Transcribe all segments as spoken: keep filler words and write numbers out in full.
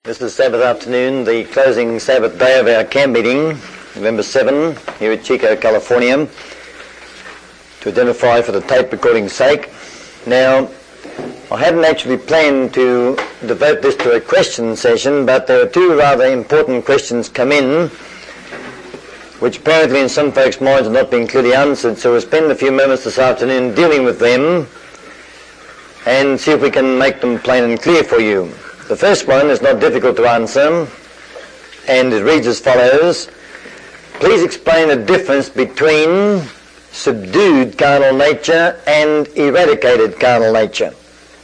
This is Sabbath afternoon, the closing Sabbath day of our camp meeting, November seventh, here at Chico, California, to identify for the tape recording's sake. Now, I hadn't actually planned to devote this to a question session, but there are two rather important questions come in, which apparently in some folks' minds have not been clearly answered, so we'll spend a few moments this afternoon dealing with them and see if we can make them plain and clear for you. The first one is not difficult to answer, and it reads as follows: please explain the difference between subdued carnal nature and eradicated carnal nature.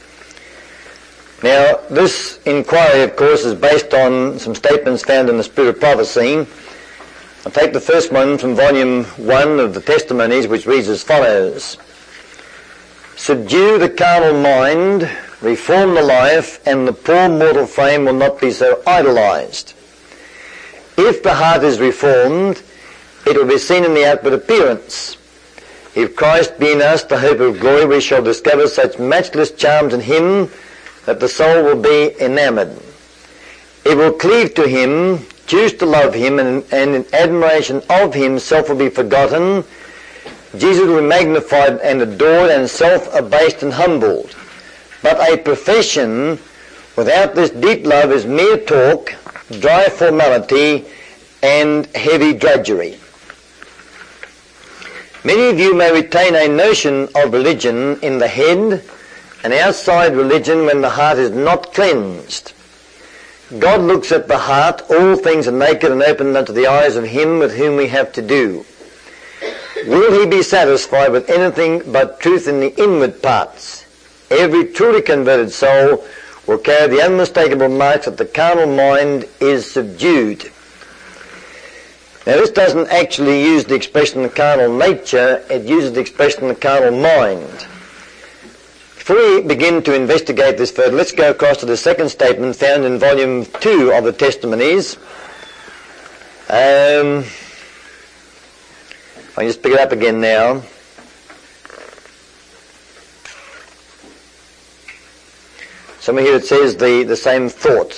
Now, this inquiry, of course, is based on some statements found in the Spirit of Prophecy. I'll take the first one from volume one of the Testimonies, which reads as follows: subdue the carnal mind, reform the life, and the poor mortal frame will not be so idolized. If the heart is reformed, it will be seen in the outward appearance. If Christ be in us, the hope of glory, we shall discover such matchless charms in him that the soul will be enamored. It will cleave to him, choose to love him, and, and in admiration of him, self will be forgotten. Jesus will be magnified and adored, and self abased and humbled. But a profession without this deep love is mere talk, dry formality, and heavy drudgery. Many of you may retain a notion of religion in the head, and outside religion when the heart is not cleansed. God looks at the heart. All things are naked and open unto the eyes of him with whom we have to do. Will he be satisfied with anything but truth in the inward parts? Every truly converted soul will carry the unmistakable marks that the carnal mind is subdued. Now, this doesn't actually use the expression the carnal nature, it uses the expression the carnal mind. Before we begin to investigate this further, let's go across to the second statement found in volume two of the Testimonies. Um, I'll just pick it up again now. Somewhere here it says the, the same thought.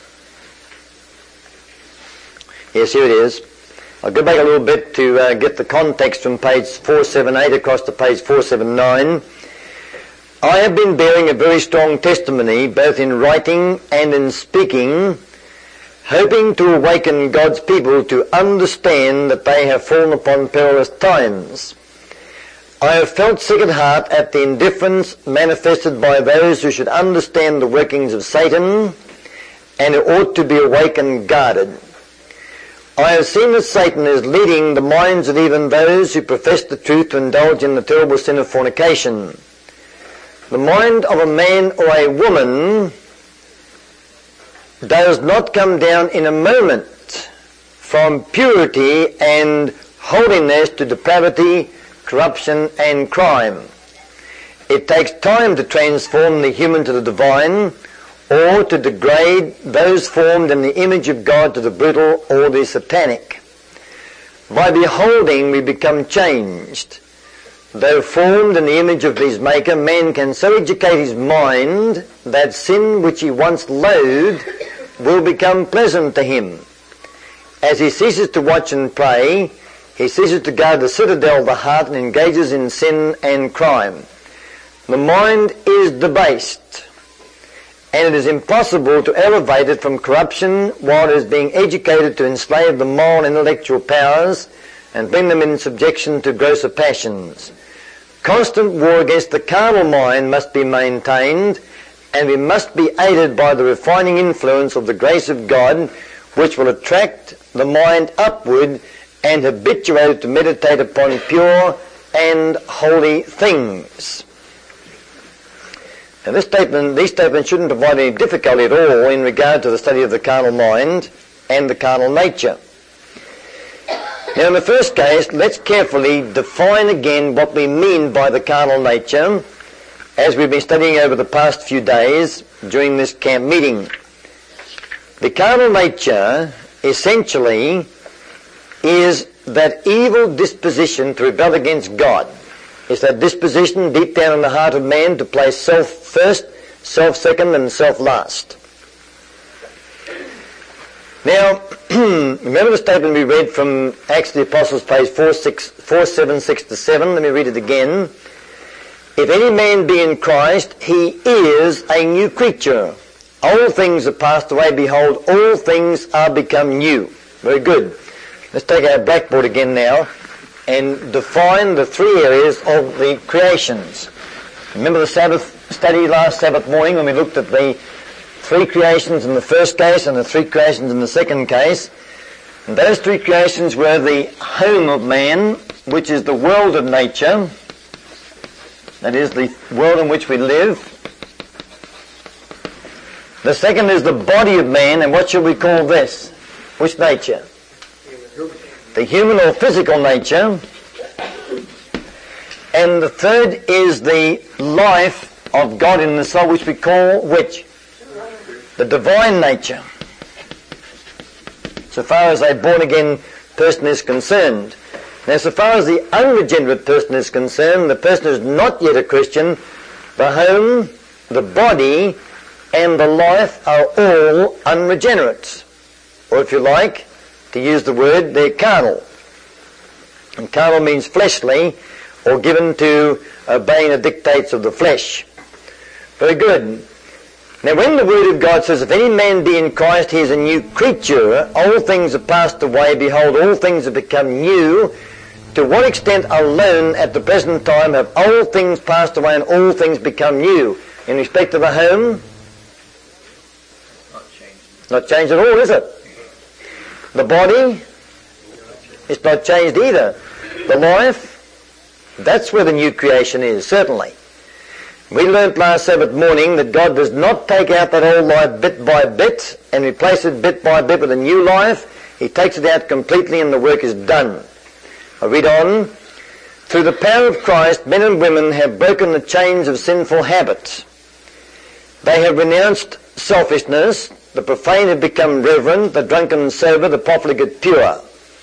Yes, here it is. I'll go back a little bit to uh, get the context from page four seventy-eight across to page four seventy-nine. I have been bearing a very strong testimony, both in writing and in speaking, hoping to awaken God's people to understand that they have fallen upon perilous times. I have felt sick at heart at the indifference manifested by those who should understand the workings of Satan and who ought to be awake and guarded. I have seen that Satan is leading the minds of even those who profess the truth to indulge in the terrible sin of fornication. The mind of a man or a woman does not come down in a moment from purity and holiness to depravity, corruption and crime. It takes time to transform the human to the divine, or to degrade those formed in the image of God to the brutal or the satanic. By beholding, we become changed. Though formed in the image of his Maker, man can so educate his mind that sin which he once loathed will become pleasant to him. As he ceases to watch and pray, he ceases to guard the citadel of the heart and engages in sin and crime. The mind is debased, and it is impossible to elevate it from corruption while it is being educated to enslave the moral and intellectual powers and bring them in subjection to grosser passions. Constant war against the carnal mind must be maintained, and we must be aided by the refining influence of the grace of God, which will attract the mind upward and habituate it to meditate upon pure and holy things. Now, this statement, these statements shouldn't provide any difficulty at all in regard to the study of the carnal mind and the carnal nature. Now, in the first case, let's carefully define again what we mean by the carnal nature, as we've been studying over the past few days during this camp meeting. The carnal nature, essentially, is that evil disposition to rebel against God. It's that disposition deep down in the heart of man to place self first, self second, and self last. Now, remember the statement we read from Acts of the Apostles, page four seven six to seven. Let me read it again. If any man be in Christ, he is a new creature. All things are passed away. Behold, all things are become new. Very good. Let's take our blackboard again now and define the three areas of the creations. Remember the Sabbath study last Sabbath morning when we looked at the three creations in the first case and the three creations in the second case. And those three creations were the home of man, which is the world of nature. That is the world in which we live. The second is the body of man, and what should we call this? Which nature? The human or physical nature. And the third is the life of God in the soul, which we call which? The divine nature. So far as a born-again person is concerned. Now, so far as the unregenerate person is concerned, the person who is not yet a Christian, the home, the body, and the life are all unregenerate. Or if you like, to use the word, they're carnal. And carnal means fleshly, or given to obeying the dictates of the flesh. Very good. Now when the Word of God says, if any man be in Christ, he is a new creature, all things are passed away, behold, all things have become new, to what extent alone at the present time have all things passed away and all things become new? In respect to the home? Not changed. Not changed at all, is it? The body? It's not changed either. The life? That's where the new creation is, certainly. We learnt last Sabbath morning that God does not take out that old life bit by bit and replace it bit by bit with a new life. He takes it out completely and the work is done. I read on. Through the power of Christ, men and women have broken the chains of sinful habits. They have renounced selfishness. The profane have become reverent, the drunken and sober, the profligate pure.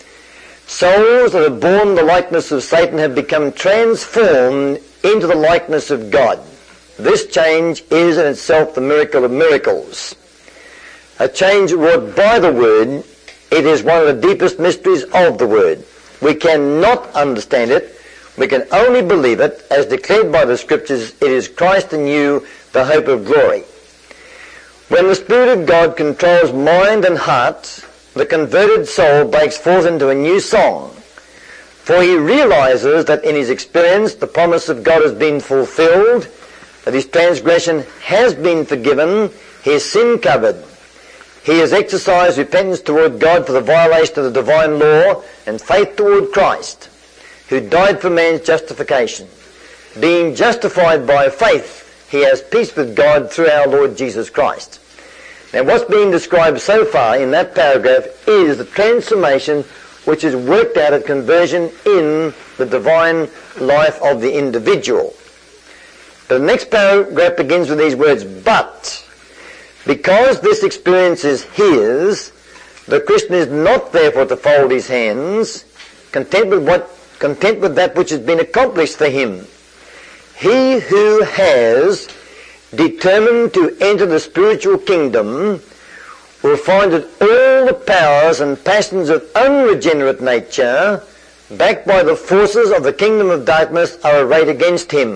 Souls that have borne the likeness of Satan have become transformed into the likeness of God. This change is in itself the miracle of miracles. A change wrought by the Word. It is one of the deepest mysteries of the Word. We cannot understand it. We can only believe it as declared by the Scriptures. It is Christ in you, the hope of glory. When the Spirit of God controls mind and heart, the converted soul breaks forth into a new song. For he realizes that in his experience the promise of God has been fulfilled, that his transgression has been forgiven, his sin covered. He has exercised repentance toward God for the violation of the divine law and faith toward Christ, who died for man's justification. Being justified by faith, he has peace with God through our Lord Jesus Christ. Now what's being described so far in that paragraph is the transformation which is worked out at conversion in the divine life of the individual. The next paragraph begins with these words, but because this experience is his, the Christian is not therefore to fold his hands, content with what, content with that which has been accomplished for him. He who has determined to enter the spiritual kingdom will find that all the powers and passions of unregenerate nature, backed by the forces of the kingdom of darkness, are arrayed against him.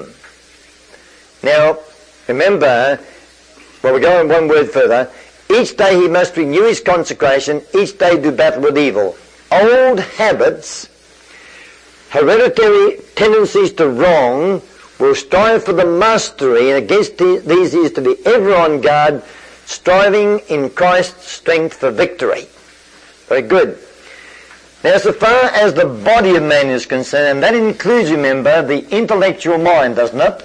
Now, remember, well, we go on one word further. Each day he must renew his consecration, each day do battle with evil. Old habits, hereditary tendencies to wrong, will strive for the mastery, and against these he is to be ever on guard, striving in Christ's strength for victory. Very good. Now, so far as the body of man is concerned, and that includes, remember, the intellectual mind, doesn't it?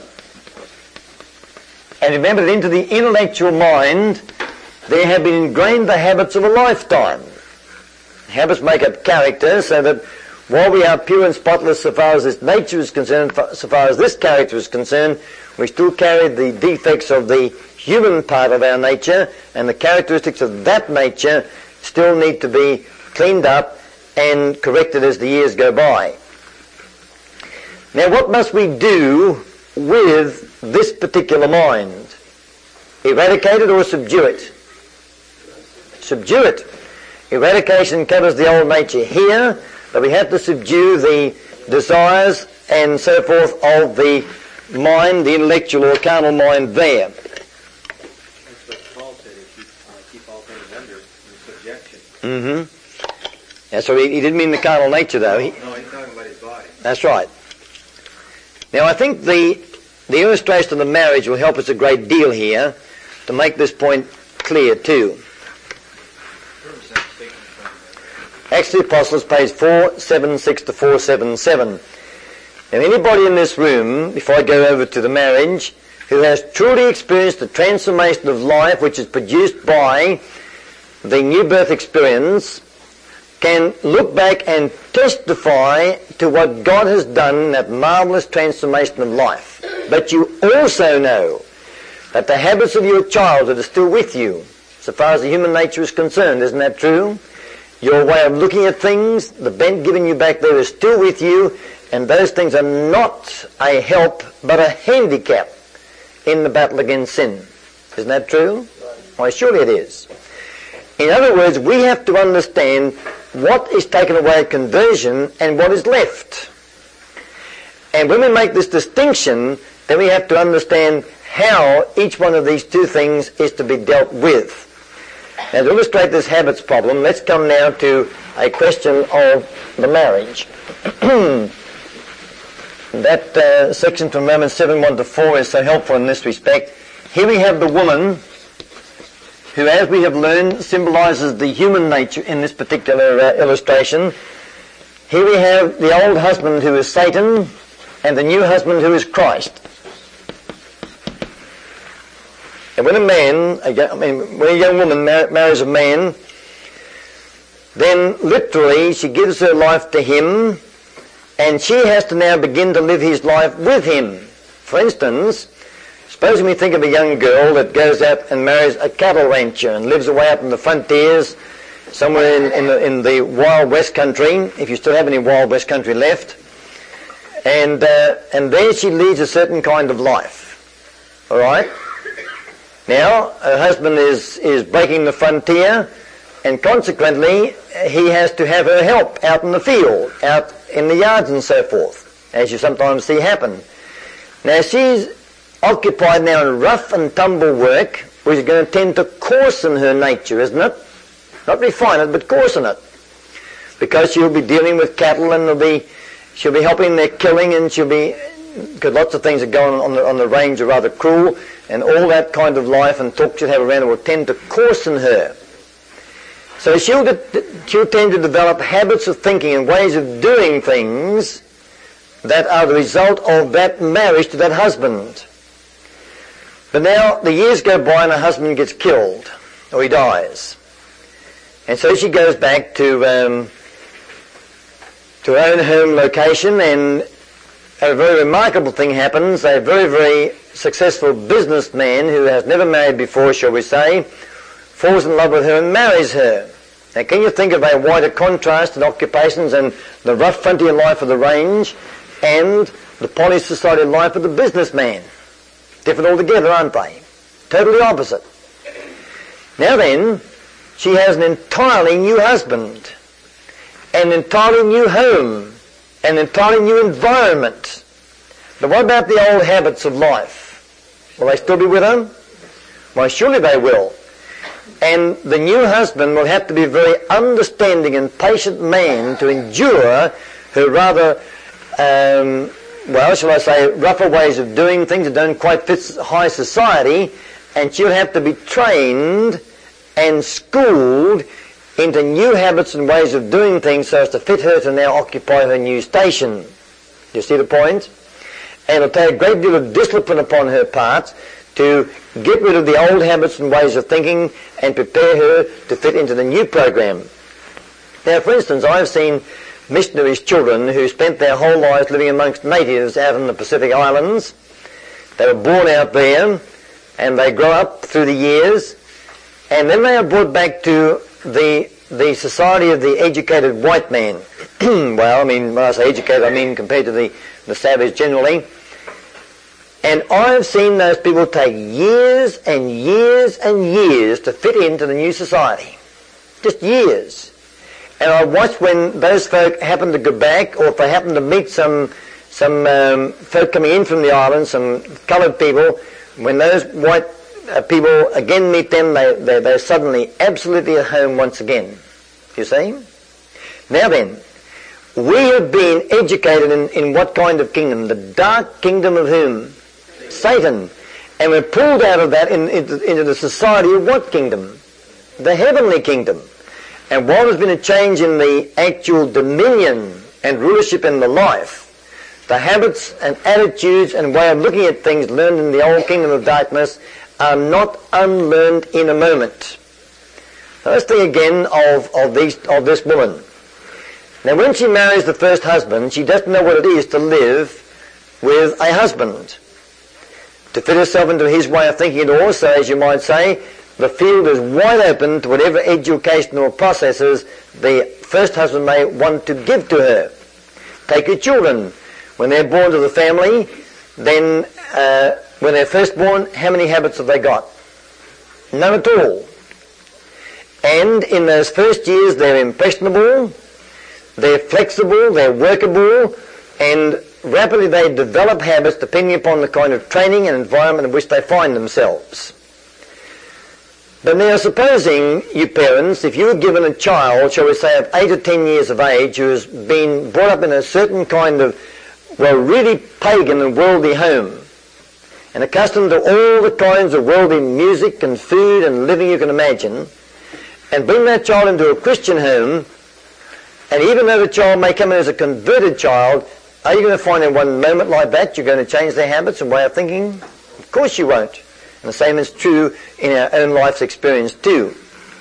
And remember that into the intellectual mind, there have been ingrained the habits of a lifetime. Habits make up character, so that while we are pure and spotless so far as this nature is concerned, so far as this character is concerned, we still carry the defects of the human part of our nature, and the characteristics of that nature still need to be cleaned up and corrected as the years go by. Now, what must we do with this particular mind? Eradicate it or subdue it? Subdue it. Eradication covers the old nature here, but we have to subdue the desires and so forth of the mind, the intellectual or carnal mind there. That's what Paul said, keep, uh, keep all things under subjection. Mm-hmm. Yeah, so he, he didn't mean the carnal nature, though. He, no, he's talking about his body. That's right. Now, I think the, the illustration of the marriage will help us a great deal here to make this point clear, too. Acts of the Apostles, page four seventy-six to four seventy-seven. Now, anybody in this room, before I go over to the marriage, who has truly experienced the transformation of life which is produced by the new birth experience, can look back and testify to what God has done in that marvelous transformation of life. But you also know that the habits of your childhood are still with you, so far as the human nature is concerned. Isn't that true? Your way of looking at things, the bent given you back there is still with you, and those things are not a help, but a handicap in the battle against sin. Isn't that true? Why, surely it is. In other words, we have to understand what is taken away at conversion and what is left. And when we make this distinction, then we have to understand how each one of these two things is to be dealt with. Now, to illustrate this habits problem, let's come now to a question of the marriage. That uh, section from Romans seven, one to four is so helpful in this respect. Here we have the woman who, as we have learned, symbolizes the human nature in this particular uh, illustration. Here we have the old husband who is Satan and the new husband who is Christ. And when a man, I mean, when a young woman mar- marries a man, then literally she gives her life to him, and she has to now begin to live his life with him. For instance, supposing we think of a young girl that goes out and marries a cattle rancher and lives away up in the frontiers, somewhere in, in, the, in the wild west country, if you still have any wild west country left, and uh, and there she leads a certain kind of life. All right? Now, her husband is, is breaking the frontier, and consequently, he has to have her help out in the field, out in the yards and so forth, as you sometimes see happen. Now, she's occupied now in rough and tumble work, which is going to tend to coarsen her nature, isn't it? Not refine it, but coarsen it. Because she'll be dealing with cattle, and there'll be, she'll be helping their killing, and she'll be, because lots of things that go on on the, on the range are rather cruel, and all that kind of life and talk she'll have around it will tend to coarsen her. So she'll, get, she'll tend to develop habits of thinking and ways of doing things that are the result of that marriage to that husband. But now the years go by and her husband gets killed, or he dies. And so she goes back to, um, to her own home location, and a very remarkable thing happens. A very, very successful businessman who has never married before, shall we say, falls in love with her and marries her. Now, can you think of a wider contrast in occupations and the rough frontier life of the range and the polished society life of the businessman? Different altogether, aren't they? Totally opposite. Now then, she has an entirely new husband, an entirely new home, an entirely new environment. But what about the old habits of life? Will they still be with her? Why, surely they will. And the new husband will have to be a very understanding and patient man to endure her rather, um, well, shall I say, rougher ways of doing things that don't quite fit high society, and she'll have to be trained and schooled into new habits and ways of doing things so as to fit her to now occupy her new station. Do you see the point? And it'll take a great deal of discipline upon her part to get rid of the old habits and ways of thinking and prepare her to fit into the new program. Now, for instance, I've seen missionaries' children who spent their whole lives living amongst natives out in the Pacific Islands. They were born out there, and they grow up through the years, and then they are brought back to the the society of the educated white man. Well, I mean, when I say educated, I mean compared to the, the savage generally. And I've seen those people take years and years and years to fit into the new society. Just years. And I watched when those folk happened to go back, or if they happened to meet some some um, folk coming in from the island, some coloured people, when those white uh, people again meet them, they, they, they're suddenly absolutely at home once again. You see? Now then, we have been educated in, in what kind of kingdom? The dark kingdom of whom? Satan. And we're pulled out of that in, into, into the society of what kingdom? The heavenly kingdom. And while there's been a change in the actual dominion and rulership in the life, the habits and attitudes and way of looking at things learned in the old kingdom of darkness are not unlearned in a moment. Now let's think again of, of, these, of this woman. Now when she marries the first husband, she doesn't know what it is to live with a husband. To fit herself into his way of thinking, and also, as you might say, the field is wide open to whatever educational processes the first husband may want to give to her. Take your children. When they're born to the family, then uh, when they're first born, how many habits have they got? None at all. And in those first years, they're impressionable, they're flexible, they're workable, and rapidly they develop habits depending upon the kind of training and environment in which they find themselves. But now supposing, you parents, if you were given a child, shall we say, of eight or ten years of age, who has been brought up in a certain kind of, well, really pagan and worldly home, and accustomed to all the kinds of worldly music and food and living you can imagine, and bring that child into a Christian home, and even though the child may come in as a converted child, are you going to find in one moment like that you're going to change their habits and way of thinking? Of course you won't. And the same is true in our own life's experience too.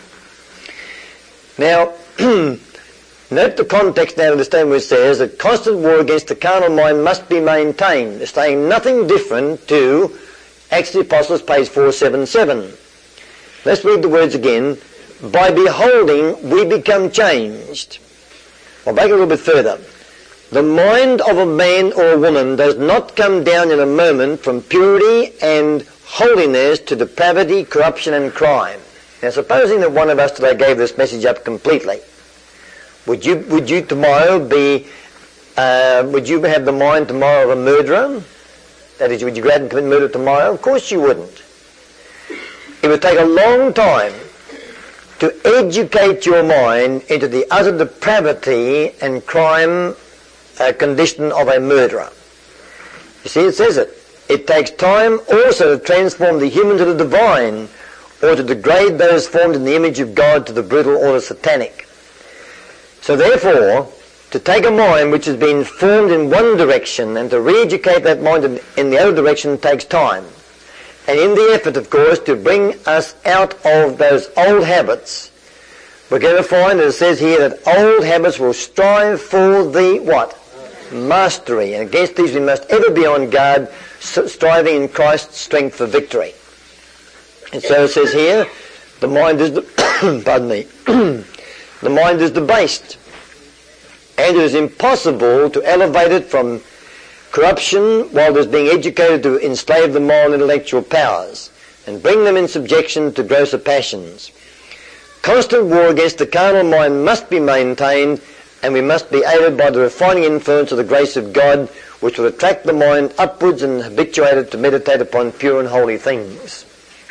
Now, note the context now to understand what it says, that constant war against the carnal mind must be maintained. It's saying nothing different to Acts of the Apostles, page four seventy-seven. Let's read the words again. By beholding, we become changed. I'll back a little bit further. The mind of a man or a woman does not come down in a moment from purity and holiness to depravity, corruption and crime. Now supposing that one of us today gave this message up completely, would you would you tomorrow be, uh, would you have the mind tomorrow of a murderer? That is, would you go out and commit murder tomorrow? Of course you wouldn't. It would take a long time to educate your mind into the utter depravity and crime uh, condition of a murderer. You see, it says it. It takes time also to transform the human to the divine, or to degrade those formed in the image of God to the brutal or the satanic. So therefore, to take a mind which has been formed in one direction and to re-educate that mind in, in the other direction takes time. And in the effort, of course, to bring us out of those old habits, we're going to find, as it says here, that old habits will strive for the what? Mastery. And against these we must ever be on guard, striving in Christ's strength for victory. And so it says here, the mind is, the pardon me, the mind is debased, and it is impossible to elevate it from corruption while it is being educated to enslave the moral and intellectual powers and bring them in subjection to grosser passions. Constant war against the carnal mind must be maintained, and we must be aided by the refining influence of the grace of God, which will attract the mind upwards and habituate it to meditate upon pure and holy things.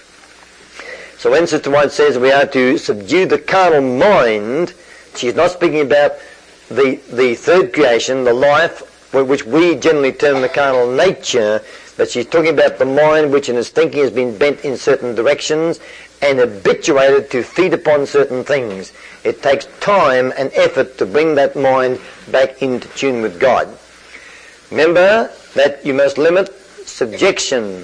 So when Sister White says we are to subdue the carnal mind, she's not speaking about the, the third creation, the life, which we generally term the carnal nature, but she's talking about the mind which in its thinking has been bent in certain directions and habituated to feed upon certain things. It takes time and effort to bring that mind back into tune with God. Remember that you must limit subjection,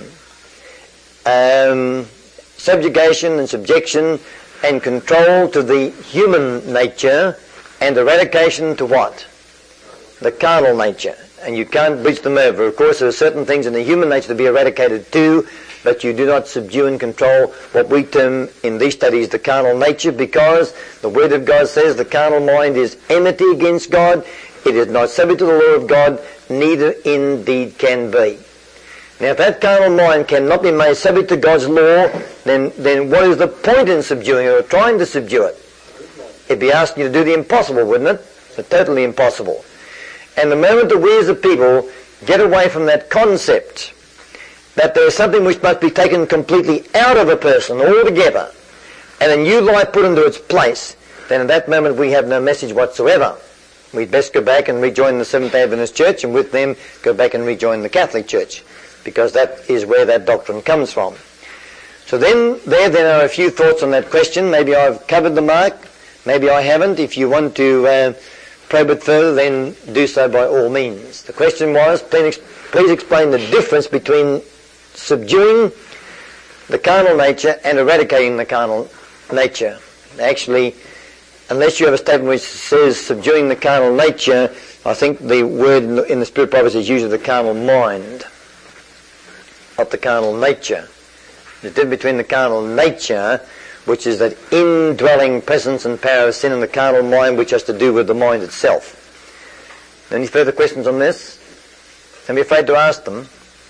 um, subjugation and subjection and control to the human nature, and eradication to what? The carnal nature. And you can't bridge them over. Of course, there are certain things in the human nature to be eradicated too, but you do not subdue and control what we term in these studies the carnal nature, because the Word of God says the carnal mind is enmity against God. It is not subject to the law of God, neither indeed can be. Now, if that carnal mind cannot be made subject to God's law, then, then what is the point in subduing it or trying to subdue it? It'd be asking you to do the impossible, wouldn't it? The totally impossible. And the moment that we as a people get away from that concept that there is something which must be taken completely out of a person altogether, and a new life put into its place, then at that moment we have no message whatsoever. We'd best go back and rejoin the Seventh-day Adventist Church, and with them go back and rejoin the Catholic Church, because that is where that doctrine comes from. So then, there then are a few thoughts on that question. Maybe I've covered the mark, maybe I haven't. If you want to uh, probe it further, then do so by all means. The question was, please, please explain the difference between subduing the carnal nature and eradicating the carnal nature. Actually, unless you have a statement which says subduing the carnal nature, I think the word in the, in the Spirit Prophets is usually the carnal mind, not the carnal nature. The difference between the carnal nature, which is that indwelling presence and power of sin, and the carnal mind, which has to do with the mind itself. Any further questions on this? Don't be afraid to ask them.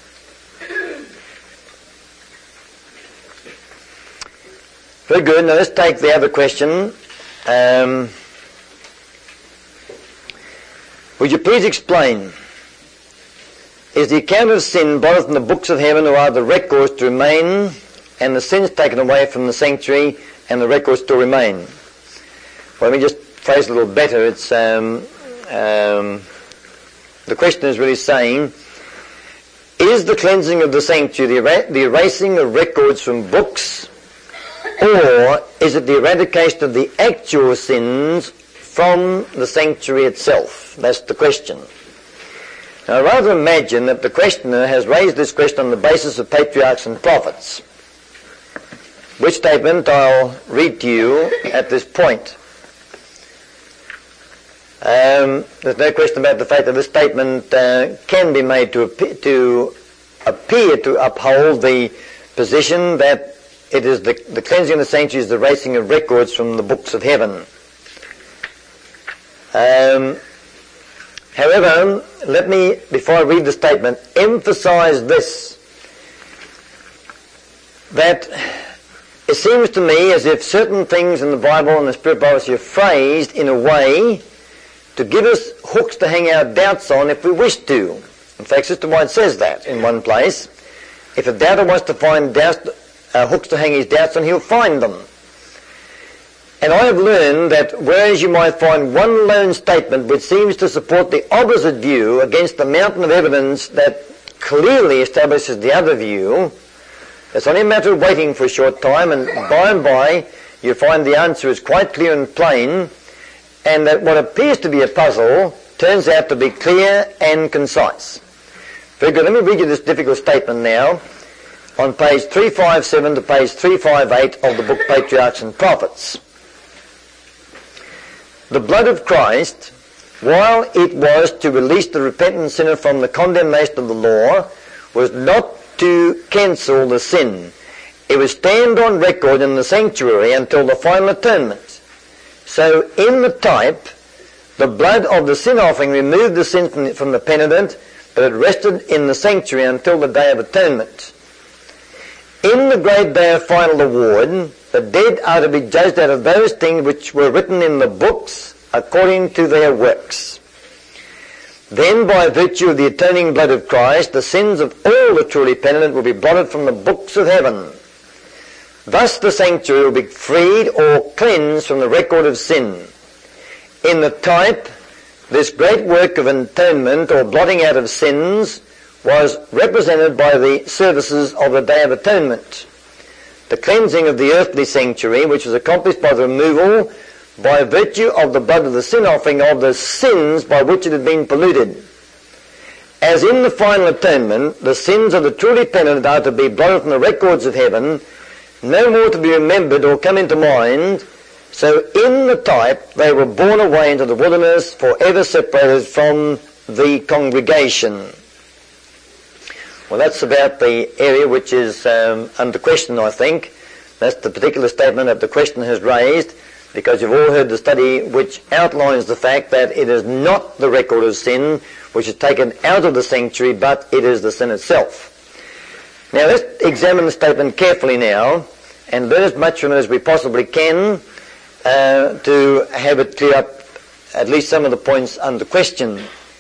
Very good. Now let's take the other question. Um, would you please explain, is the account of sin blotted from the books of heaven, or are the records to remain, and the sins taken away from the sanctuary, and the records to remain? Well, let me just phrase it a little better. It's um, um, the question is really saying, is the cleansing of the sanctuary the, er- the erasing of records from books, or is it the eradication of the actual sins from the sanctuary itself? That's the question. Now, I rather imagine that the questioner has raised this question on the basis of patriarchs and prophets, which statement I'll read to you at this point. Um, there's no question about the fact that this statement uh, can be made to, ap- to appear to uphold the position that it is the, the cleansing of the sanctuary is the erasing of records from the books of heaven. Um, however, let me, before I read the statement, emphasize this, that it seems to me as if certain things in the Bible and the Spirit Prophets are phrased in a way to give us hooks to hang our doubts on if we wish to. In fact, Sister White says that in one place. If a doubter wants to find doubts, uh, hooks to hang his doubts on, he'll find them. And I have learned that whereas you might find one lone statement which seems to support the opposite view against the mountain of evidence that clearly establishes the other view, it's only a matter of waiting for a short time, and by and by you find the answer is quite clear and plain, and that what appears to be a puzzle turns out to be clear and concise. Very good. Let me read you this difficult statement now on page three fifty-seven to page three fifty-eight of the book Patriarchs and Prophets. The blood of Christ, while it was to release the repentant sinner from the condemnation of the law, was not to cancel the sin. It would stand on record in the sanctuary until the final atonement. So in the type, the blood of the sin offering removed the sin from the penitent, but it rested in the sanctuary until the day of atonement. In the great day of final award, the dead are to be judged out of those things which were written in the books according to their works. Then, by virtue of the atoning blood of Christ, the sins of all the truly penitent will be blotted from the books of heaven. Thus the sanctuary will be freed or cleansed from the record of sin. In the type, this great work of atonement or blotting out of sins was represented by the services of the Day of Atonement. The cleansing of the earthly sanctuary, which was accomplished by the removal, by virtue of the blood of the sin offering, of the sins by which it had been polluted. As in the final atonement, the sins of the truly penitent are to be blotted from the records of heaven, no more to be remembered or come into mind, so in the type they were borne away into the wilderness, forever separated from the congregation. Well, that's about the area which is um, under question, I think. That's the particular statement that the question has raised, because you've all heard the study which outlines the fact that it is not the record of sin which is taken out of the sanctuary, but it is the sin itself. Now let's examine the statement carefully now and learn as much from it as we possibly can, uh, to have it clear up at least some of the points under question.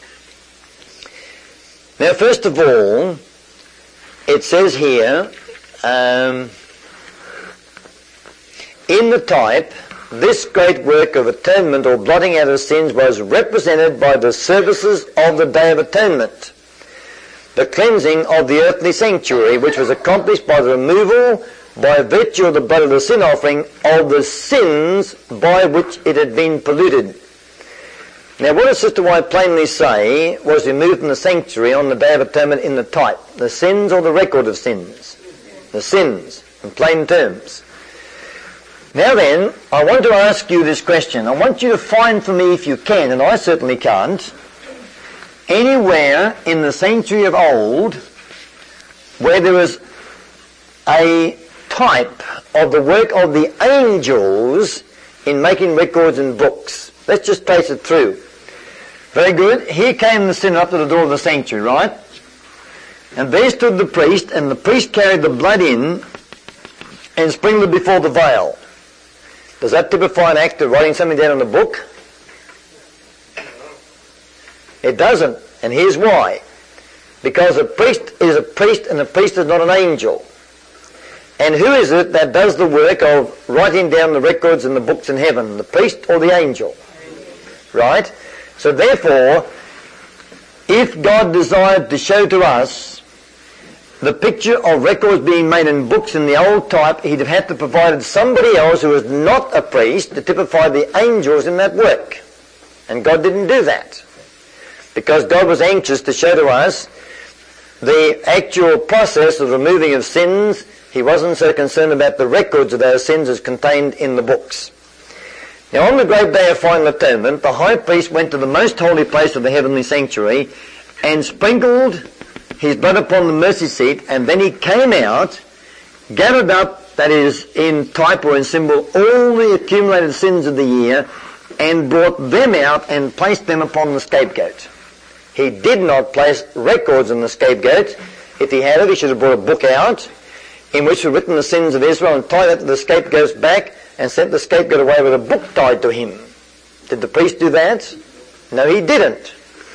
Now, first of all, it says here, um, in the type, this great work of atonement or blotting out of sins was represented by the services of the Day of Atonement, the cleansing of the earthly sanctuary, which was accomplished by the removal, by virtue of the blood of the sin offering, of the sins by which it had been polluted. Now, what does Sister White plainly say was removed from the sanctuary on the Day of Atonement in the type? The sins or the record of sins? The sins, in plain terms. Now then, I want to ask you this question. I want you to find for me, if you can, and I certainly can't, anywhere in the sanctuary of old where there was a type of the work of the angels in making records and books. Let's just trace it through. Very good. Here came the sinner up to the door of the sanctuary, right? And there stood the priest, and the priest carried the blood in and sprinkled it before the veil. Does that typify an act of writing something down in the book? It doesn't, and here's why. Because a priest is a priest, and a priest is not an angel. And who is it that does the work of writing down the records in the books in heaven? The priest or the angel? Right? So therefore, if God desired to show to us the picture of records being made in books in the old type, he'd have had to provide somebody else who was not a priest to typify the angels in that work. And God didn't do that. Because God was anxious to show to us the actual process of removing of sins. He wasn't so concerned about the records of those sins as contained in the books. Now, on the great day of final atonement, the high priest went to the most holy place of the heavenly sanctuary and sprinkled his blood upon the mercy seat, and then he came out, gathered up, that is, in type or in symbol, all the accumulated sins of the year, and brought them out and placed them upon the scapegoat. He did not place records on the scapegoat. If he had it, he should have brought a book out in which were written the sins of Israel and tied that to the scapegoat's back and sent the scapegoat away with a book tied to him. Did the priest do that? No, he didn't.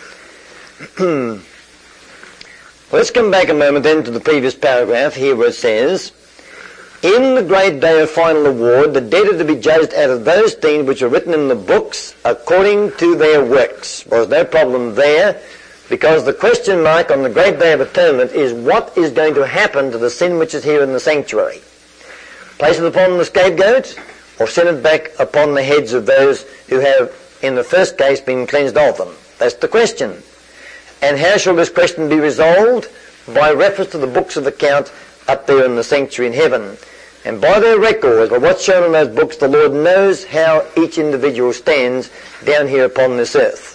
Let's come back a moment then to the previous paragraph here where it says, in the great day of final award, the dead are to be judged out of those things which are written in the books according to their works. Well, there's no problem there, because the question mark on the great day of atonement is what is going to happen to the sin which is here in the sanctuary. Place it upon the scapegoat, or send it back upon the heads of those who have, in the first case, been cleansed of them? That's the question. And how shall this question be resolved? By reference to the books of account up there in the sanctuary in heaven. And by their records, by what's shown in those books, the Lord knows how each individual stands down here upon this earth.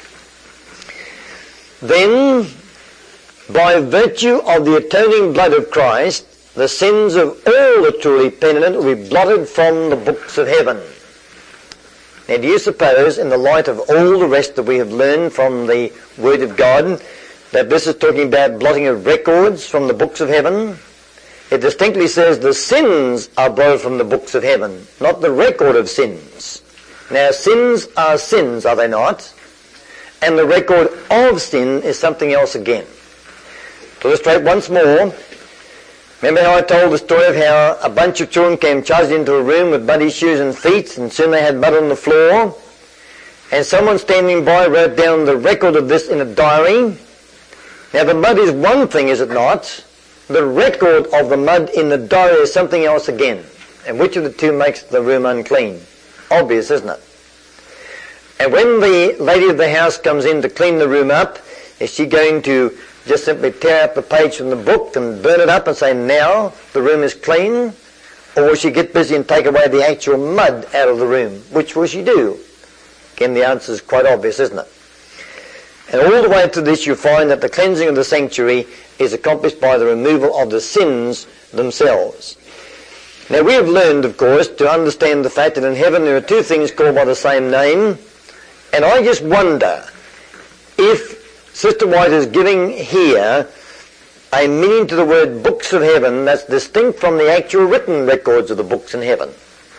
Then, by virtue of the atoning blood of Christ, the sins of all the truly penitent will be blotted from the books of heaven. Now, do you suppose, in the light of all the rest that we have learned from the Word of God, that this is talking about blotting of records from the books of heaven? It distinctly says the sins are blotted from the books of heaven, not the record of sins. Now, sins are sins, are they not? And the record of sin is something else again. To illustrate once more, remember how I told the story of how a bunch of children came charged into a room with muddy shoes and feet, and soon they had mud on the floor, and someone standing by wrote down the record of this in a diary. Now, the mud is one thing, is it not? The record of the mud in the diary is something else again. And which of the two makes the room unclean? Obvious, isn't it? And when the lady of the house comes in to clean the room up, is she going to just simply tear up the page from the book and burn it up and say, now the room is clean? Or will she get busy and take away the actual mud out of the room? Which will she do? Again, the answer is quite obvious, isn't it? And all the way to this you find that the cleansing of the sanctuary is accomplished by the removal of the sins themselves. Now, we have learned, of course, to understand the fact that in heaven there are two things called by the same name, and I just wonder if Sister White is giving here a meaning to the word books of heaven that's distinct from the actual written records of the books in heaven.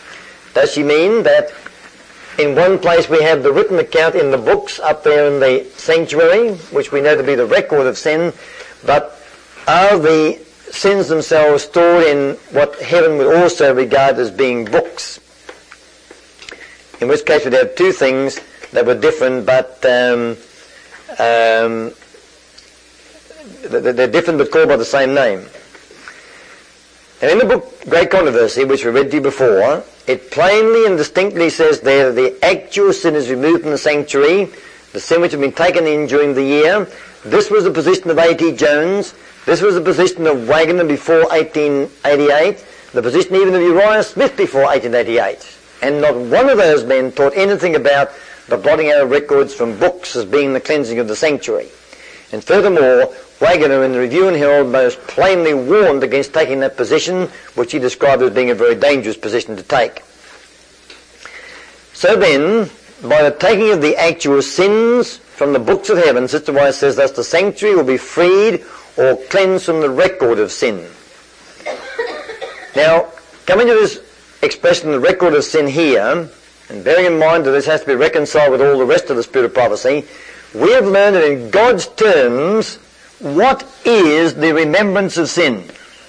Does she mean that in one place we have the written account in the books up there in the sanctuary, which we know to be the record of sin, but are the sins themselves stored in what heaven would also regard as being books? In which case we'd have two things that were different, but um, um, they're different but called by the same name. And in the book Great Controversy, which we read to you before, it plainly and distinctly says there that the actual sin is removed from the sanctuary, the sin which had been taken in during the year. This was the position of A T Jones. This was the position of Wagner before eighteen eighty-eight. The position even of Uriah Smith before eighteen eighty-eight. And not one of those men taught anything about the blotting out of records from books as being the cleansing of the sanctuary. And furthermore, Wagner in the Review and Herald most plainly warned against taking that position, which he described as being a very dangerous position to take. So then, by the taking of the actual sins from the books of heaven, Sister White says thus the sanctuary will be freed or cleansed from the record of sin. Now, coming to this expression, the record of sin here, and bearing in mind that this has to be reconciled with all the rest of the spirit of prophecy, we have learned that in God's terms, what is the remembrance of sin?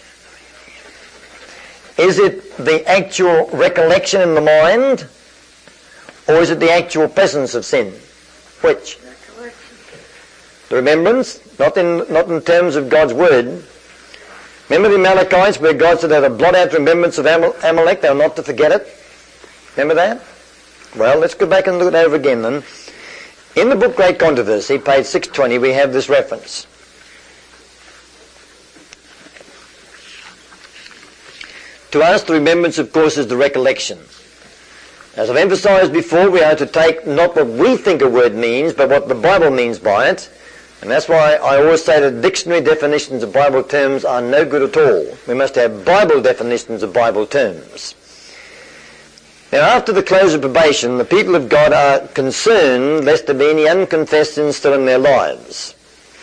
Is it the actual recollection in the mind, or is it the actual presence of sin? Which? The remembrance, not in not in terms of God's word. Remember the Amalekites where God said they had to blot out remembrance of Amalek, they were not to forget it? Remember that? Well, let's go back and look at that over again then. In the book Great Controversy, page six twenty, we have this reference. To us, the remembrance, of course, is the recollection. As I've emphasized before, we are to take not what we think a word means, but what the Bible means by it. And that's why I always say that dictionary definitions of Bible terms are no good at all. We must have Bible definitions of Bible terms. Now, after the close of probation, the people of God are concerned lest there be any unconfessed sins still in their lives.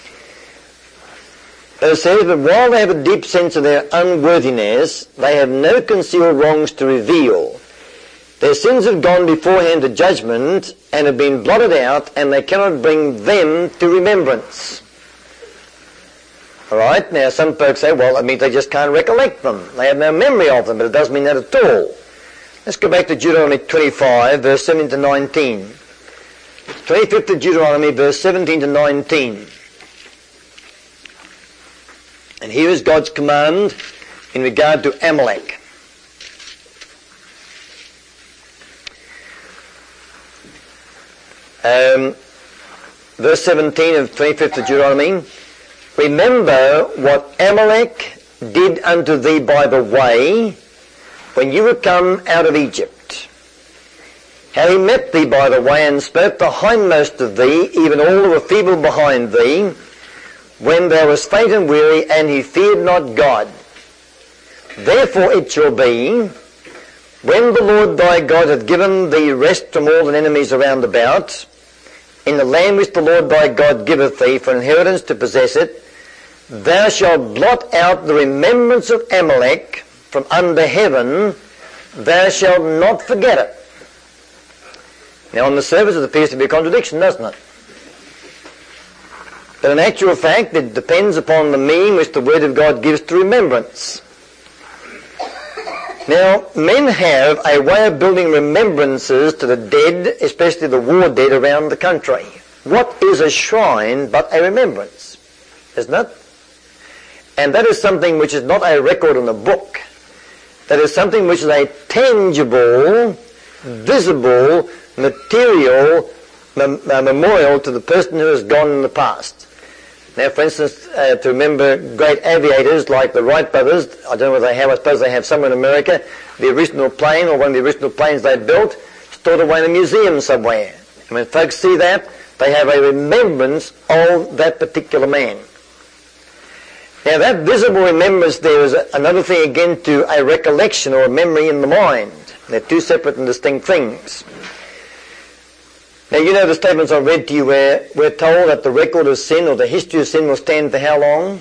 It says that while they have a deep sense of their unworthiness, they have no concealed wrongs to reveal. Their sins have gone beforehand to judgment and have been blotted out, and they cannot bring them to remembrance. All right, now some folks say, well, that means they just can't recollect them. They have no memory of them, but it doesn't mean that at all. Let's go back to Deuteronomy twenty-five, verse seventeen to nineteen. twenty-fifth of Deuteronomy, verse seventeen to nineteen. And here is God's command in regard to Amalek. Um, verse seventeen of twenty-fifth of Deuteronomy. Remember what Amalek did unto thee by the way when you were come out of Egypt. How he met thee by the way and smote the hindmost of thee, even all that were feeble behind thee, when thou wast faint and weary, and he feared not God. Therefore it shall be, when the Lord thy God hath given thee rest from all thine enemies around about, in the land which the Lord thy God giveth thee for inheritance to possess it, thou shalt blot out the remembrance of Amalek from under heaven, thou shalt not forget it. Now on the surface it appears to be a contradiction, doesn't it? But in actual fact, it depends upon the meaning which the Word of God gives to remembrance. Now, men have a way of building remembrances to the dead, especially the war dead around the country. What is a shrine but a remembrance? Isn't it? And that is something which is not a record in a book. That is something which is a tangible, visible, material mem- uh, memorial to the person who has gone in the past. Now, for instance, uh, to remember great aviators like the Wright brothers, I don't know whether they have, I suppose they have somewhere in America, the original plane or one of the original planes they built, stored away in a museum somewhere. And when folks see that, they have a remembrance of that particular man. Now, that visible remembrance there is another thing again to a recollection or a memory in the mind. They're two separate and distinct things. Now, you know the statements I read to you where we're told that the record of sin or the history of sin will stand for how long?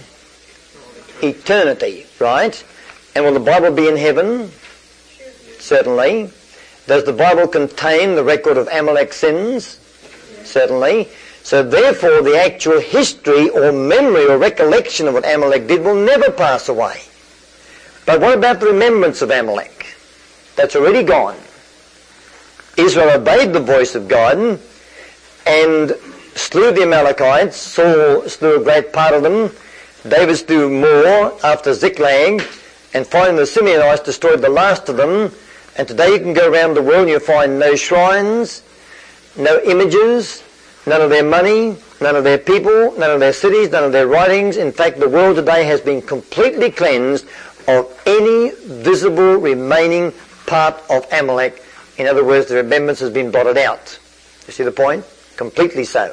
Eternity, right? And will the Bible be in heaven? Certainly. Does the Bible contain the record of Amalek's sins? Certainly. So therefore the actual history or memory or recollection of what Amalek did will never pass away. But what about the remembrance of Amalek? That's already gone. Israel obeyed the voice of God and slew the Amalekites. Saul slew a great part of them. David slew more after Ziklag, and finally the Simeonites destroyed the last of them. And today you can go around the world and you'll find no shrines, no images, none of their money, none of their people, none of their cities, none of their writings. In fact, the world today has been completely cleansed of any visible remaining part of Amalek. In other words, the remembrance has been blotted out. You see the point? Completely so.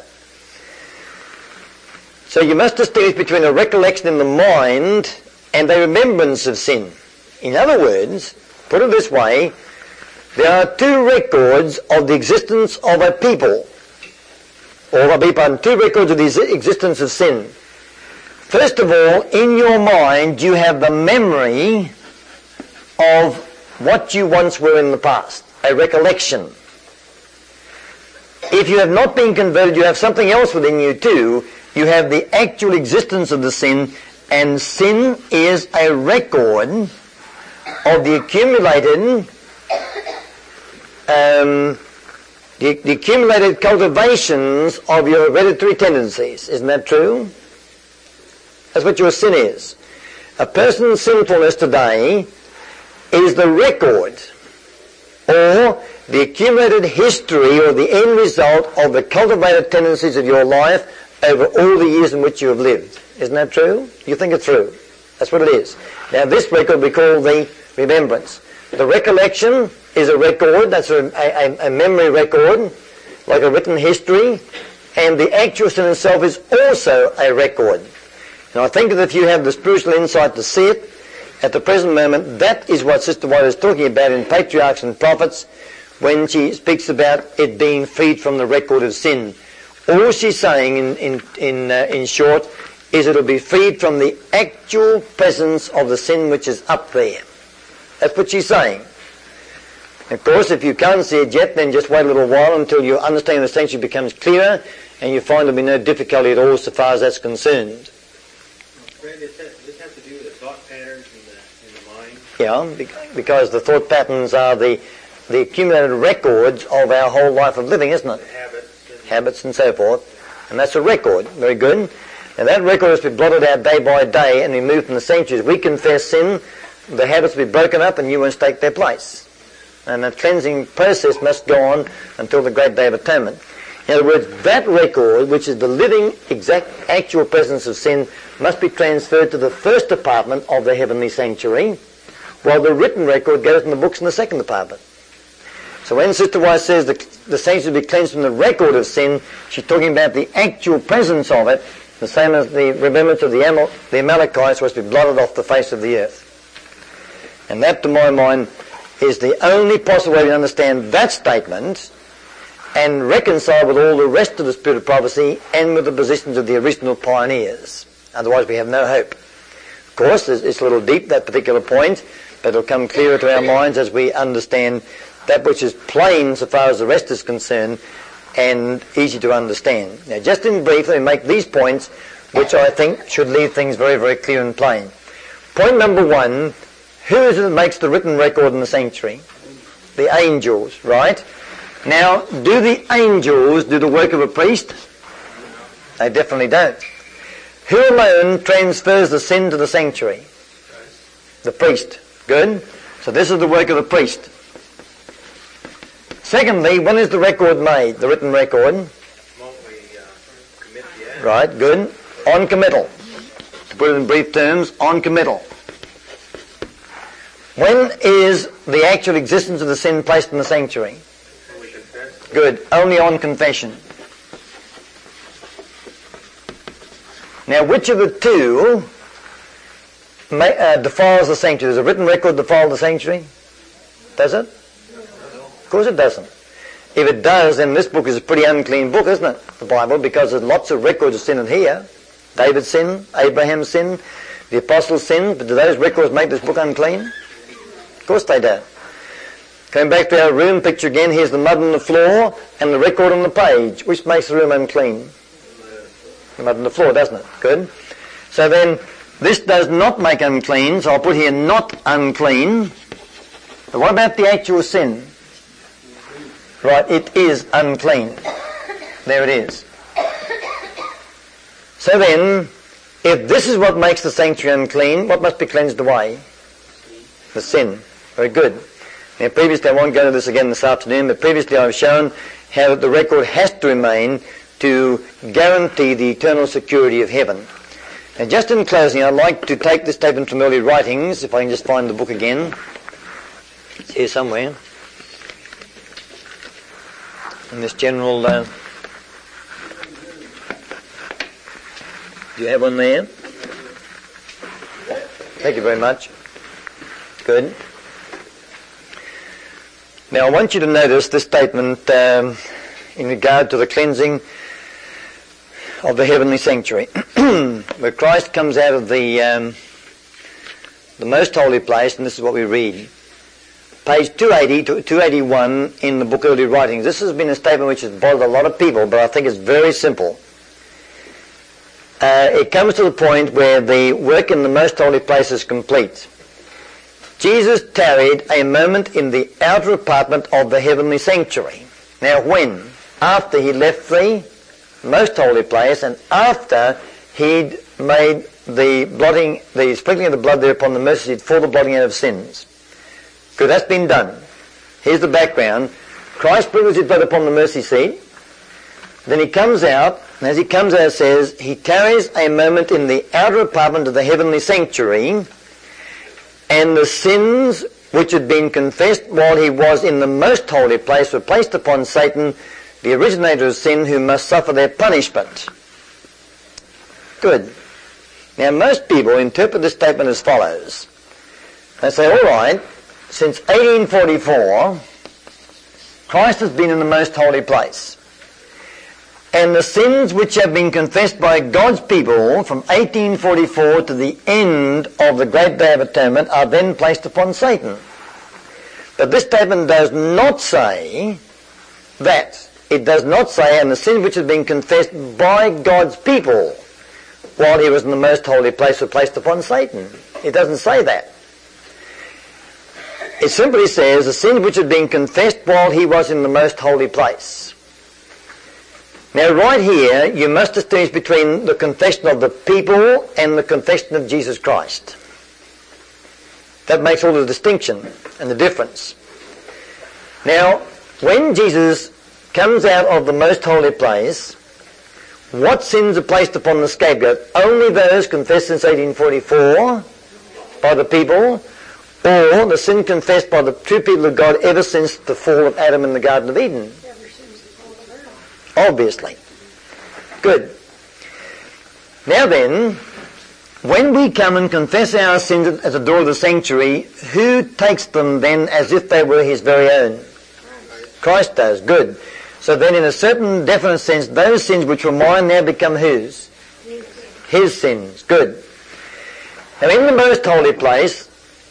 So you must distinguish between a recollection in the mind and a remembrance of sin. In other words, put it this way, there are two records of the existence of a people, or I beg pardon, two records of the existence of sin. First of all, in your mind you have the memory of what you once were in the past, a recollection. If you have not been converted, you have something else within you too. You have the actual existence of the sin, and sin is a record of the accumulated um, the, the accumulated cultivations of your hereditary tendencies. Isn't that true? That's what your sin is. A person's sinfulness today is the record or the accumulated history or the end result of the cultivated tendencies of your life over all the years in which you have lived. Isn't that true? You think it's true. That's what it is. Now this record we call the remembrance. The recollection is a record, that's a, a, a memory record, like a written history, and the actual sin itself is also a record. And I think that if you have the spiritual insight to see it, at the present moment, that is what Sister White is talking about in Patriarchs and Prophets when she speaks about it being freed from the record of sin. All she's saying, in in in, uh, in short, is it'll be freed from the actual presence of the sin which is up there. That's what she's saying. Of course, if you can't see it yet, then just wait a little while until your understanding of the sanctuary becomes clearer, and you find there'll be no difficulty at all so far as that's concerned. Fred, this has, this has to do with the thought patterns in the, in the mind? Yeah, because the thought patterns are the the accumulated records of our whole life of living, isn't it? The habits. And habits and so forth. And that's a record. Very good. And that record has to be blotted out day by day and removed from the sanctuaries. We confess sin, the habits will be broken up and new ones take their place. And the cleansing process must go on until the great day of atonement. In other words, that record, which is the living, exact, actual presence of sin, must be transferred to the first department of the heavenly sanctuary, while the written record goes in the books in the second department. So when Sister White says the, the sanctuary will be cleansed from the record of sin, she's talking about the actual presence of it, the same as the remembrance of the, Amal, the Amalekites was to be blotted off the face of the earth. And that, to my mind, is the only possible way to understand that statement and reconcile with all the rest of the spirit of prophecy and with the positions of the original pioneers. Otherwise we have no hope. Of course, it's a little deep, that particular point, but it'll come clearer to our minds as we understand that which is plain so far as the rest is concerned and easy to understand. Now, just in brief, let me make these points, which I think should leave things very, very clear and plain. Point number one, who is it that makes the written record in the sanctuary? The angels, right? Now, do the angels do the work of a priest? They definitely don't. Who alone transfers the sin to the sanctuary? The priest. Good. So this is the work of the priest. Secondly, when is the record made, the written record? we, uh, commit the act. Right, good. On committal. To put it in brief terms, on committal. When is the actual existence of the sin placed in the sanctuary? When we confess. Good. Only on confession. Now, which of the two may, uh, defiles the sanctuary? Does a written record defile the sanctuary? Does it? Of course it doesn't. If it does, then this book is a pretty unclean book, isn't it? The Bible, because there's lots of records of sin in here. David's sin, Abraham's sin, the apostles' sin, but do those records make this book unclean? Of course they don't. Coming back to our room picture again, here's the mud on the floor and the record on the page. Which makes the room unclean? The mud on the floor, doesn't it? Good. So then, this does not make unclean, so I'll put here not unclean. But what about the actual sin? Right, it is unclean. There it is. So then, if this is what makes the sanctuary unclean, what must be cleansed away? The sin. Very good. Now previously, I won't go into this again this afternoon, but previously I've shown how the record has to remain to guarantee the eternal security of heaven. And just in closing, I'd like to take this statement from early writings, if I can just find the book again. It's here somewhere. In this general... Uh, do you have one there? Thank you very much. Good. Now I want you to notice this statement um, in regard to the cleansing of the heavenly sanctuary. Where Christ comes out of the um, the most holy place, and this is what we read. Page two eighty to two eighty-one in the book Early Writings. This has been a statement which has bothered a lot of people, but I think it's very simple. Uh, it comes to the point where the work in the most holy place is complete. Jesus tarried a moment in the outer apartment of the heavenly sanctuary. Now when? After he left the most holy place and after he'd made the blotting, the sprinkling of the blood there upon the mercy seat for the blotting out of sins. Good, that's been done. Here's the background. Christ sprinkles his blood upon the mercy seat. Then he comes out, and as he comes out it says, he tarries a moment in the outer apartment of the heavenly sanctuary, and the sins which had been confessed while he was in the most holy place were placed upon Satan, the originator of sin, who must suffer their punishment. Good. Now most people interpret this statement as follows. They say, all right, since eighteen forty-four, Christ has been in the most holy place. And the sins which have been confessed by God's people from eighteen forty-four to the end of the Great Day of Atonement are then placed upon Satan. But this statement does not say that. It does not say, and the sins which have been confessed by God's people while he was in the most holy place were placed upon Satan. It doesn't say that. It simply says the sins which had been confessed while he was in the most holy place. Now right here, you must distinguish between the confession of the people and the confession of Jesus Christ. That makes all the distinction and the difference. Now, when Jesus comes out of the most holy place, what sins are placed upon the scapegoat? Only those confessed since eighteen forty-four by the people, or the sin confessed by the true people of God ever since the fall of Adam in the Garden of Eden? Obviously. Good. Now then, when we come and confess our sins at the door of the sanctuary, who takes them then as if they were his very own? Christ does. Good. So then in a certain definite sense, those sins which were mine now become whose? His sins. Good. Now in the most holy place,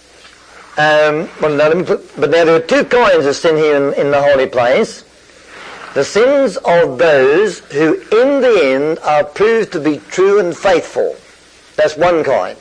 um, well, no, let me put, but now there are two kinds of sin here in, in the holy place. The sins of those who in the end are proved to be true and faithful. That's one kind.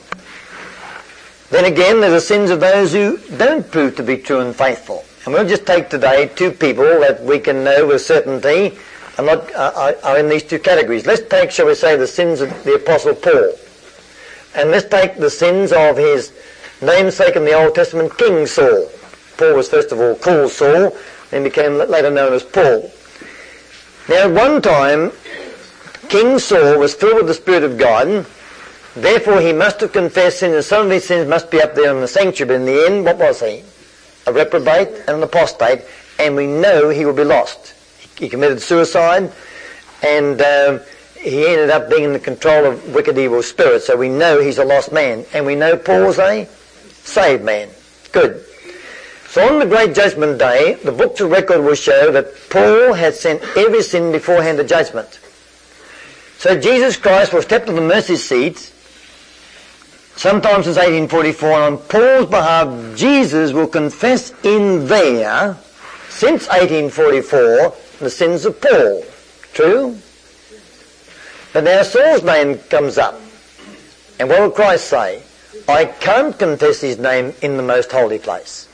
Then again, there are the sins of those who don't prove to be true and faithful. And we'll just take today two people that we can know with certainty are, not, are, are in these two categories. Let's take, shall we say, the sins of the Apostle Paul. And let's take the sins of his namesake in the Old Testament, King Saul. Paul was first of all called Saul, then became later known as Paul. Now at one time, King Saul was filled with the Spirit of God, therefore he must have confessed sin, and some of his sins must be up there in the sanctuary, but in the end, what was he? A reprobate and an apostate, and we know he will be lost. He committed suicide, and um, he ended up being in the control of wicked evil spirits, so we know he's a lost man, and we know Paul's a saved man. Good. So on the Great Judgment Day, the books of record will show that Paul had sent every sin beforehand to judgment. So Jesus Christ will step to the mercy seat sometime since eighteen forty-four, and on Paul's behalf, Jesus will confess in there, since eighteen forty-four, the sins of Paul. True? But now Saul's name comes up. And what will Christ say? I can't confess his name in the most holy place.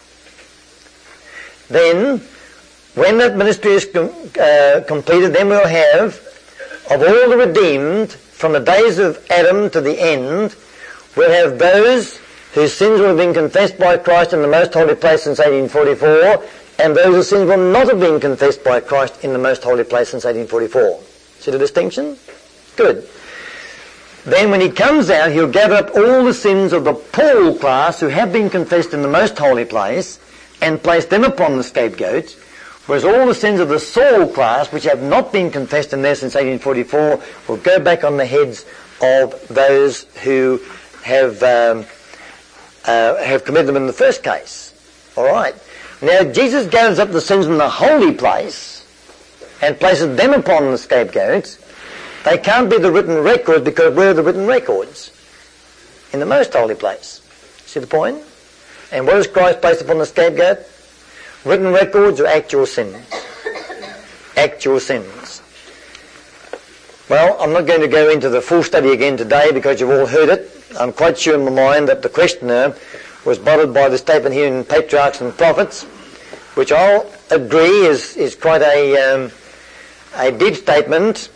Then, when that ministry is com- uh, completed, then we'll have, of all the redeemed, from the days of Adam to the end, we'll have those whose sins will have been confessed by Christ in the most holy place since eighteen forty-four, and those whose sins will not have been confessed by Christ in the most holy place since eighteen forty-four. See the distinction? Good. Then when he comes out, he'll gather up all the sins of the Paul class who have been confessed in the most holy place and place them upon the scapegoat, whereas all the sins of the Saul class, which have not been confessed in there since eighteen forty-four, will go back on the heads of those who have um, uh, have committed them in the first case. All right. Now Jesus gathers up the sins in the holy place and places them upon the scapegoats. They can't be the written records, because where are the written records? In the most holy place. See the point? And what is Christ placed upon the scapegoat? Written records or actual sins? Actual sins. Well, I'm not going to go into the full study again today because you've all heard it. I'm quite sure in my mind that the questioner was bothered by the statement here in Patriarchs and Prophets, which I'll agree is, is quite a, um, a deep statement.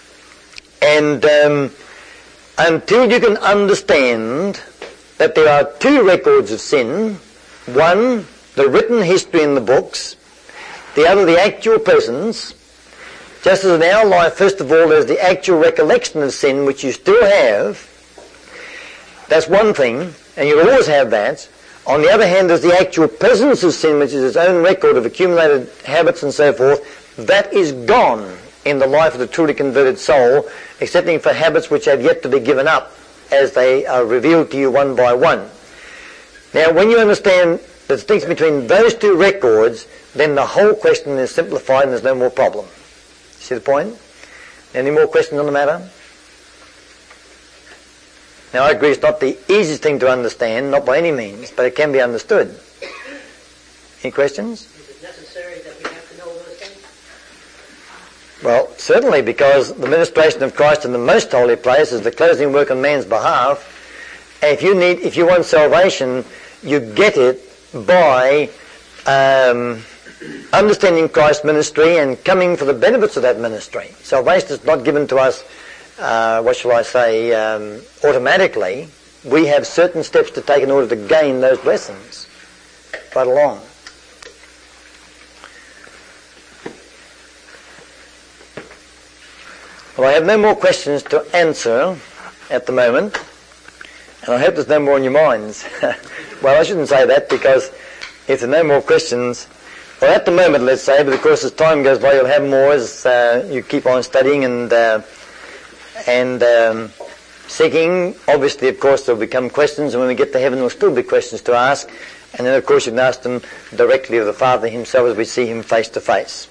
And um, until you can understand that there are two records of sin, one, the written history in the books, the other, the actual presence, just as in our life, first of all, there's the actual recollection of sin, which you still have. That's one thing, and you'll always have that. On the other hand, there's the actual presence of sin, which is its own record of accumulated habits and so forth. That is gone in the life of the truly converted soul, excepting for habits which have yet to be given up as they are revealed to you one by one. Now, when you understand the distinction between those two records, then the whole question is simplified and there's no more problem. See the point? Any more questions on the matter? Now, I agree it's not the easiest thing to understand, not by any means, but it can be understood. Any questions? Is it necessary that we have to know those things? Well, certainly, because the ministration of Christ in the most holy place is the closing work on man's behalf. And if you need, if you want salvation, you get it by um, understanding Christ's ministry and coming for the benefits of that ministry. Salvation is not given to us, uh, what shall I say, um, automatically. We have certain steps to take in order to gain those blessings. Right along. Well, I have no more questions to answer at the moment, and I hope there's no more in your minds. Well, I shouldn't say that, because if there are no more questions, well, at the moment, let's say, but of course as time goes by you'll have more as uh, you keep on studying and uh, and um, seeking. Obviously, of course, there'll become questions, and when we get to heaven there'll still be questions to ask, and then of course you can ask them directly of the Father himself as we see him face to face.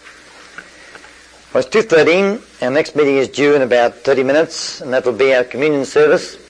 Well, it's two thirteen. Our next meeting is due in about thirty minutes, and that will be our communion service.